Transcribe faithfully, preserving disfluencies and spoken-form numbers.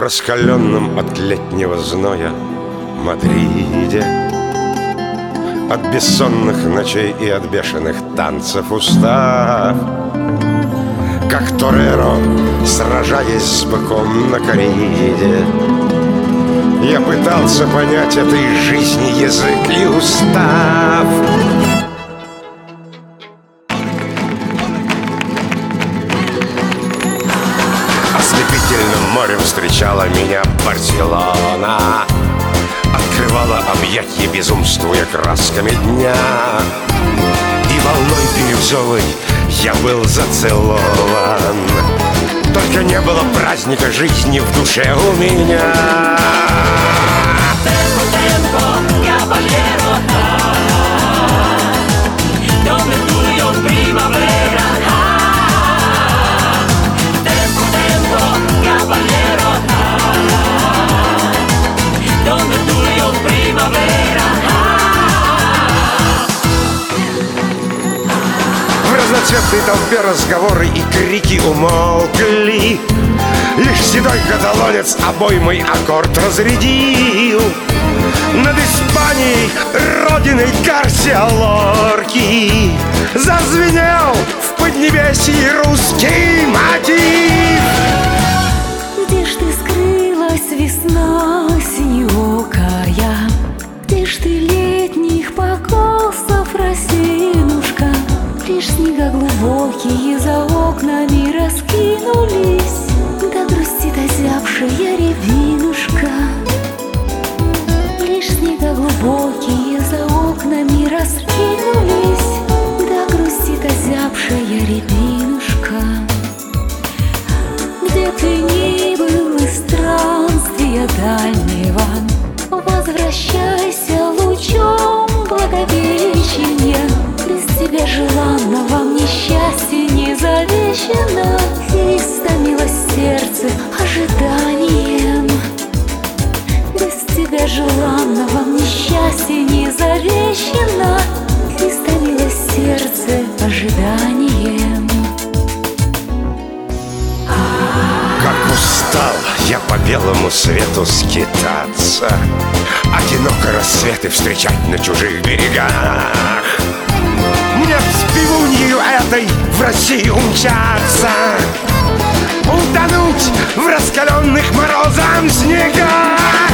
раскаленном от летнего зноя Мадриде, от бессонных ночей и от бешеных танцев устав, как тореро, сражаясь с быком на кориде, я пытался понять этой жизни язык и устав. Ослепительным морем встречала меня Барселона, открывала объятья, безумствуя красками дня. И волной бирюзовой я был зацелован, только не было праздника жизни в душе у меня. В разноцветной толпе разговоры и крики умолкли, лишь седой каталонец обоймой аккорд разрядил. Над Испанией, родиной Гарсиа Лорки, зазвенел в поднебесье русский мотив. Где ж ты скрылась, весна синеокая? Где ж ты, летних покосов росинушка? Лишь снега глубокие за окнами раскинулись, да грустит озябшая рябинушка. Лишь снега глубокие за окнами раскинулись, да грустит озябшая рябинушка. Где ты ни был из странствия дальнего, возвращайся лучом благовещения. Без тебя желанного мне счастье не завещено, и истомилось сердце ожиданием. Без тебя желанного мне счастье не завещено, и истомилось сердце ожиданием. Как устал я по белому свету скитаться, одиноко рассветы встречать на чужих берегах. Мне в пивунью этой в Россию умчаться, утонуть в раскаленных морозом снегах.